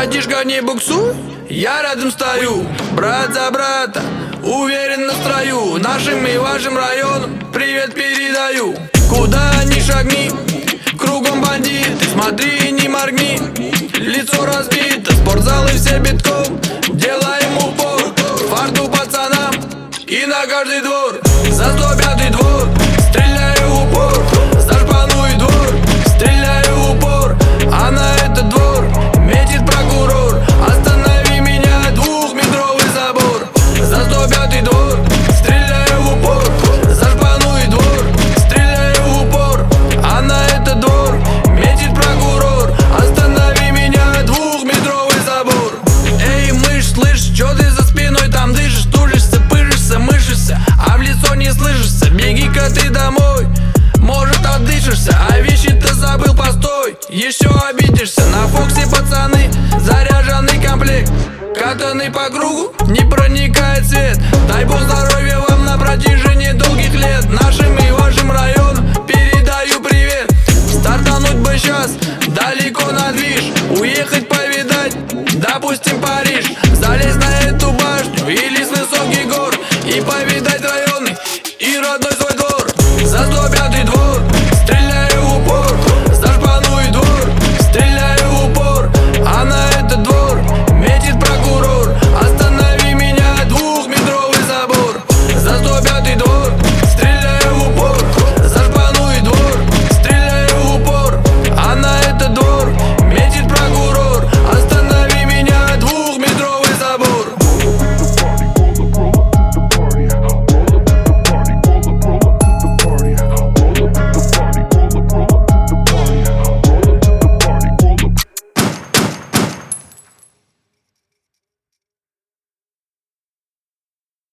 Братишка, не буксуй, я рядом стою. Брат за брата, уверен в строю. Нашим и вашим районам привет передаю. Куда ни шагни, кругом бандиты. Смотри, не моргни, лицо разбито. Спортзалы все битком, делаем упор. Фарту пацанам и на каждый двор. За 105-й двор, стреляю в упор. За шпану и двор, стреляю в упор. А на этот двор метит прокурор. Останови меня, 2-метровый забор. За 105-й двор, стреляю в упор. За шпану и двор, стреляю в упор. А на этот двор метит прокурор. Останови меня, 2-метровый забор. Эй, мышь, слышь, чё ты за спиной там дышишь? Тужишься, пыжишься, мышишься, а в лицо не слышишься. Беги-ка ты домой, может отдышишься. А вещи-то забыл, постой, еще обидишься. На Фоксе пацаны, заряженный комплект. Катанный по кругу, не проникает свет. Дай бог здоровья вам на протяжении долгих лет. Нашим и вашим районам передаю привет. Стартануть бы сейчас, далеко на движ. Уехать повидать, допустим, Париж. Залезть на эту башню или с высоких гор и повидать районы и родной свой двор. За 105-й двор,